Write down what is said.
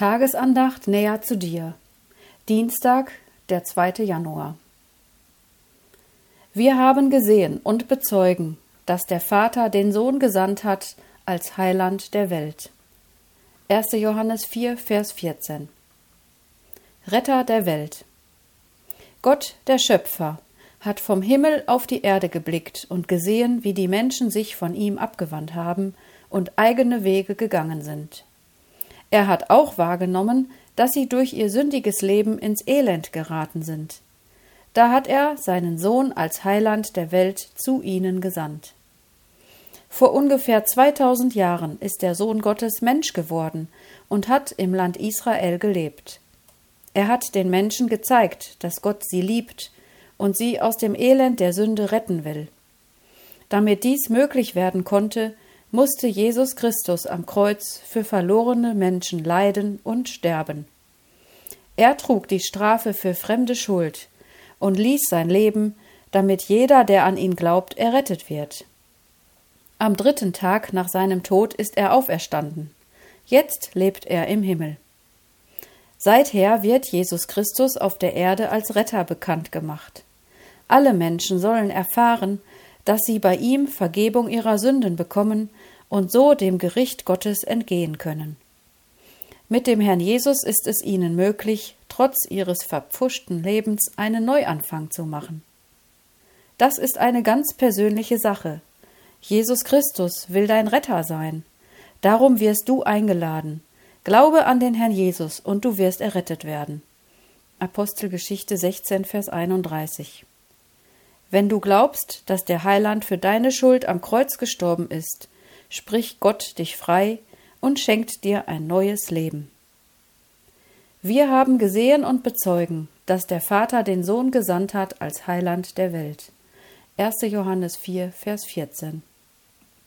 Tagesandacht näher zu dir. Dienstag, der 2. Januar. Wir haben gesehen und bezeugen, dass der Vater den Sohn gesandt hat als Heiland der Welt. 1. Johannes 4, Vers 14. Retter der Welt. Gott, der Schöpfer, hat vom Himmel auf die Erde geblickt und gesehen, wie die Menschen sich von ihm abgewandt haben und eigene Wege gegangen sind. Er hat auch wahrgenommen, dass sie durch ihr sündiges Leben ins Elend geraten sind. Da hat er seinen Sohn als Heiland der Welt zu ihnen gesandt. Vor ungefähr 2000 Jahren ist der Sohn Gottes Mensch geworden und hat im Land Israel gelebt. Er hat den Menschen gezeigt, dass Gott sie liebt und sie aus dem Elend der Sünde retten will. Damit dies möglich werden konnte, musste Jesus Christus am Kreuz für verlorene Menschen leiden und sterben. Er trug die Strafe für fremde Schuld und ließ sein Leben, damit jeder, der an ihn glaubt, errettet wird. Am 3. Tag nach seinem Tod ist er auferstanden. Jetzt lebt er im Himmel. Seither wird Jesus Christus auf der Erde als Retter bekannt gemacht. Alle Menschen sollen erfahren, dass sie bei ihm Vergebung ihrer Sünden bekommen und so dem Gericht Gottes entgehen können. Mit dem Herrn Jesus ist es ihnen möglich, trotz ihres verpfuschten Lebens einen Neuanfang zu machen. Das ist eine ganz persönliche Sache. Jesus Christus will dein Retter sein. Darum wirst du eingeladen. Glaube an den Herrn Jesus und du wirst errettet werden. Apostelgeschichte 16, Vers 31. Wenn du glaubst, dass der Heiland für deine Schuld am Kreuz gestorben ist, spricht Gott dich frei und schenkt dir ein neues Leben. Wir haben gesehen und bezeugen, dass der Vater den Sohn gesandt hat als Heiland der Welt. 1. Johannes 4, Vers 14.